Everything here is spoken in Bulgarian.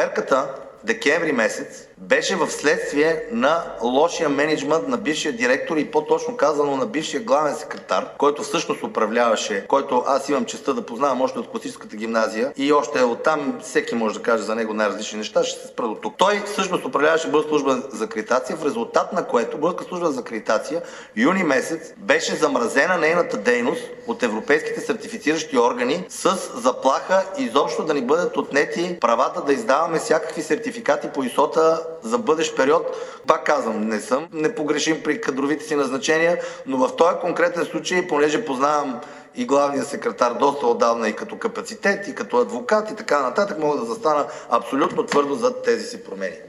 Проверката декември месец беше в следствие на лошия мениджмънт на бившия директор и по-точно казано на бившия главен секретар, който всъщност управляваше, който аз имам честта да познавам още от класическата гимназия и още оттам всеки може да каже за него най-различни неща, ще се спра до тук. Той всъщност управляваше Българска служба за акредитация, в резултат на което Българска служба за акредитация юни месец беше замразена нейната дейност от европейските сертифициращи органи с заплаха изобщо да ни бъдат отнети правата да издаваме всякакви сертификати по ИСО-та за бъдещ период. Пак казвам, не съм непогрешим при кадровите си назначения, но в този конкретен случай, понеже познавам и главния секретар доста отдавна и като капацитет, и като адвокат и така нататък, мога да застана абсолютно твърдо зад тези си промени.